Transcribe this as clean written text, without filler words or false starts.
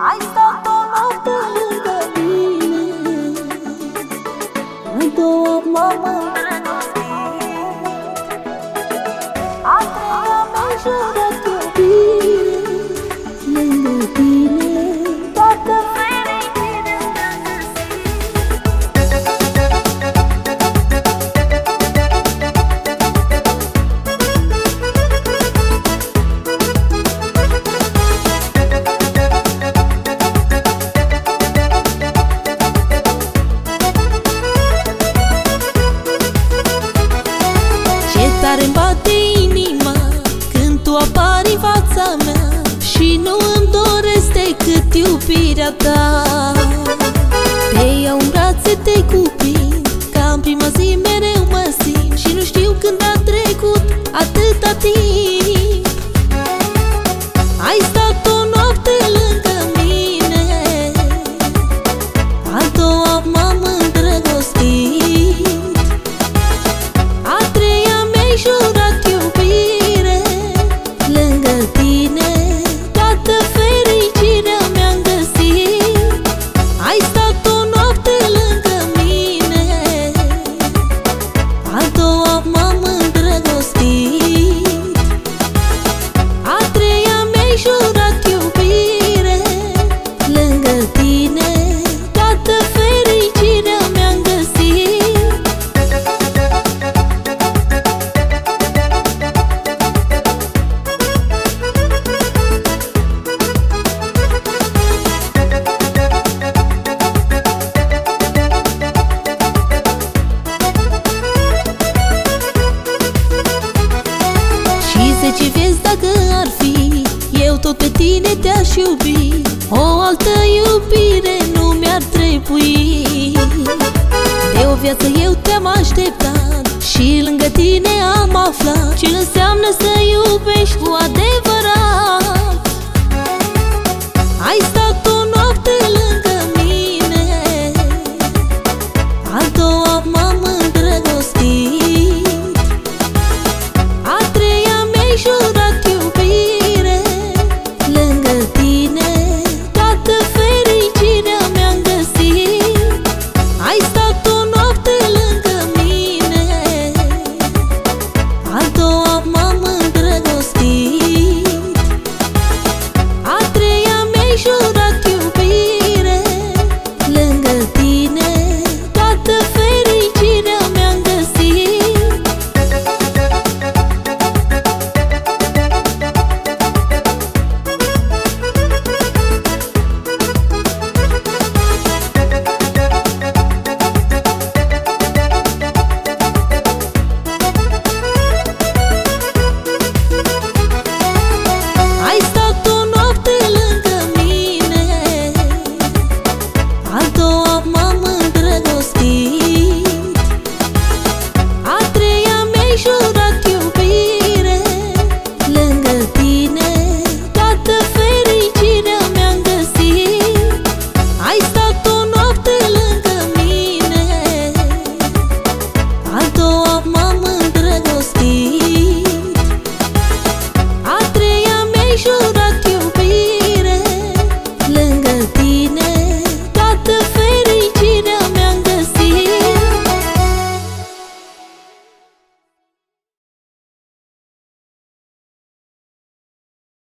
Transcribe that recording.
Ai stat o noapte lângă mine, în două m-am îndrăgostit. A treia mi-a jurat iubire, lângă tine toată fericirea mi-am Tare-mi bate inima când tu apari în fața mea și nu îmi doresc decât iubirea ta. Te iau în brațe, te cuprind, ca în prima zi mereu mă simt și nu știu când a trecut atâta timp. Ai stat o noapte lângă mine, a doua m-am îndrăgostit. Ai jurat iubire, lângă tine toată fericirea mi-am găsit. Ai stat o noapte lângă mine, a doua m-am îndrăgostit. A treia mi-ai jurat iubire, lângă tine toată fericirea mi-am găsit. Ce vezi dacă ar fi, eu tot pe tine te-aș iubi. O altă iubire nu mi-ar trebui. De o viață eu te-am așteptat și lângă tine am aflat ce înseamnă să iubești cu adevărat. Ai stat